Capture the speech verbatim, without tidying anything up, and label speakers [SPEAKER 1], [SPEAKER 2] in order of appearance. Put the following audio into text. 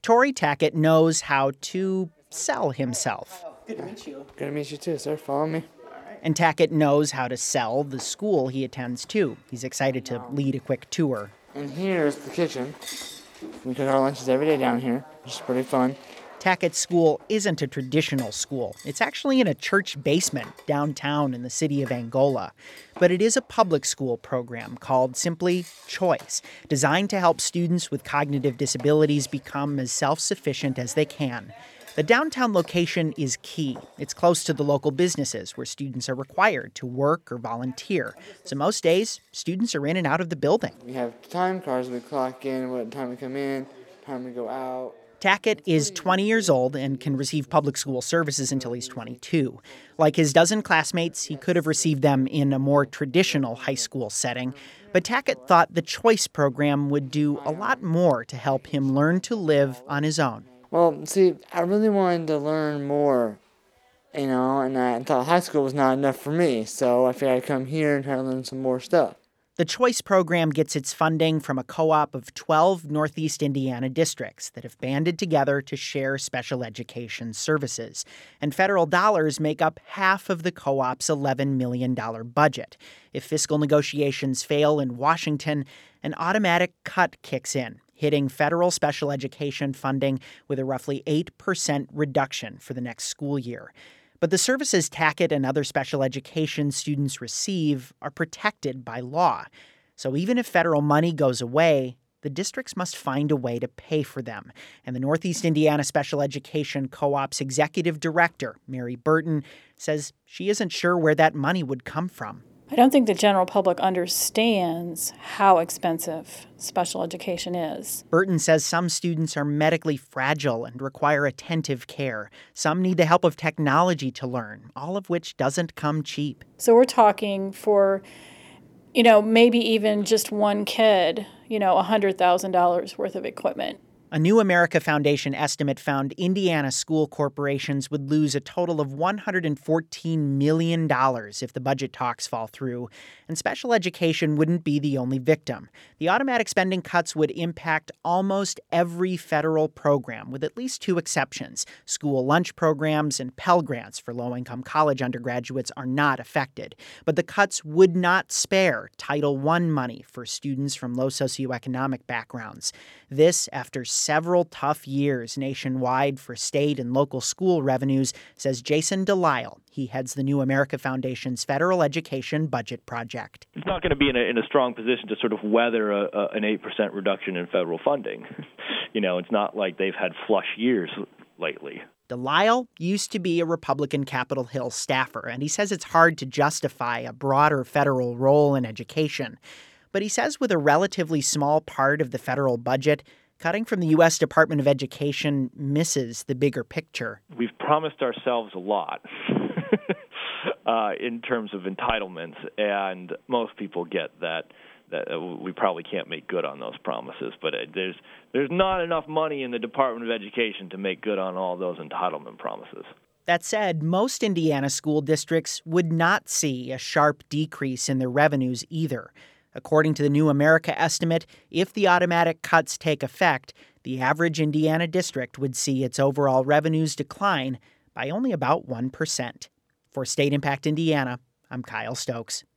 [SPEAKER 1] Tori Tackett knows how to sell himself.
[SPEAKER 2] Good to meet you. Good to meet you too, sir. Follow me.
[SPEAKER 1] And Tackett knows how to sell the school he attends too. He's excited to lead a quick tour.
[SPEAKER 2] And here's the kitchen. We cook our lunches every day down here, which is pretty fun.
[SPEAKER 1] Tackett's school isn't a traditional school. It's actually in a church basement downtown in the city of Angola. But it is a public school program called simply Choice, designed to help students with cognitive disabilities become as self-sufficient as they can. The downtown location is key. It's close to the local businesses where students are required to work or volunteer. So most days, students are in and out of the building.
[SPEAKER 2] We have time cards. We clock in what time we come in, time we go out.
[SPEAKER 1] Tackett is twenty years old and can receive public school services until he's twenty-two. Like his dozen classmates, he could have received them in a more traditional high school setting. But Tackett thought the Choice program would do a lot more to help him learn to live on his own.
[SPEAKER 2] Well, see, I really wanted to learn more, you know, and I thought high school was not enough for me. So I figured I'd come here and try to learn some more stuff.
[SPEAKER 1] The Choice program gets its funding from a co-op of twelve Northeast Indiana districts that have banded together to share special education services. And federal dollars make up half of the co-op's eleven million dollars budget. If fiscal negotiations fail in Washington, an automatic cut kicks in, hitting federal special education funding with a roughly eight percent reduction for the next school year. But the services Tackett and other special education students receive are protected by law. So even if federal money goes away, the districts must find a way to pay for them. And the Northeast Indiana Special Education Co-op's executive director, Mary Burton, says she isn't sure where that money would come from.
[SPEAKER 3] I don't think the general public understands how expensive special education is.
[SPEAKER 1] Burton says some students are medically fragile and require attentive care. Some need the help of technology to learn, all of which doesn't come cheap.
[SPEAKER 3] So we're talking for, you know, maybe even just one kid, you know, one hundred thousand dollars worth of equipment.
[SPEAKER 1] A New America Foundation estimate found Indiana school corporations would lose a total of one hundred fourteen million dollars if the budget talks fall through, and special education wouldn't be the only victim. The automatic spending cuts would impact almost every federal program, with at least two exceptions. School lunch programs and Pell Grants for low-income college undergraduates are not affected. But the cuts would not spare Title one money for students from low socioeconomic backgrounds. This after several tough years nationwide for state and local school revenues, says Jason Delisle. He heads the New America Foundation's Federal Education Budget Project.
[SPEAKER 4] It's not going to be in a, in a strong position to sort of weather a, a, an eight percent reduction in federal funding. You know, it's not like they've had flush years lately.
[SPEAKER 1] Delisle used to be a Republican Capitol Hill staffer, and he says it's hard to justify a broader federal role in education. But he says with a relatively small part of the federal budget, cutting from the U S Department of Education misses the bigger picture.
[SPEAKER 4] We've promised ourselves a lot uh, in terms of entitlements, and most people get that that we probably can't make good on those promises. But there's there's not enough money in the Department of Education to make good on all those entitlement promises.
[SPEAKER 1] That said, most Indiana school districts would not see a sharp decrease in their revenues either. According to the New America estimate, if the automatic cuts take effect, the average Indiana district would see its overall revenues decline by only about one percent. For State Impact Indiana, I'm Kyle Stokes.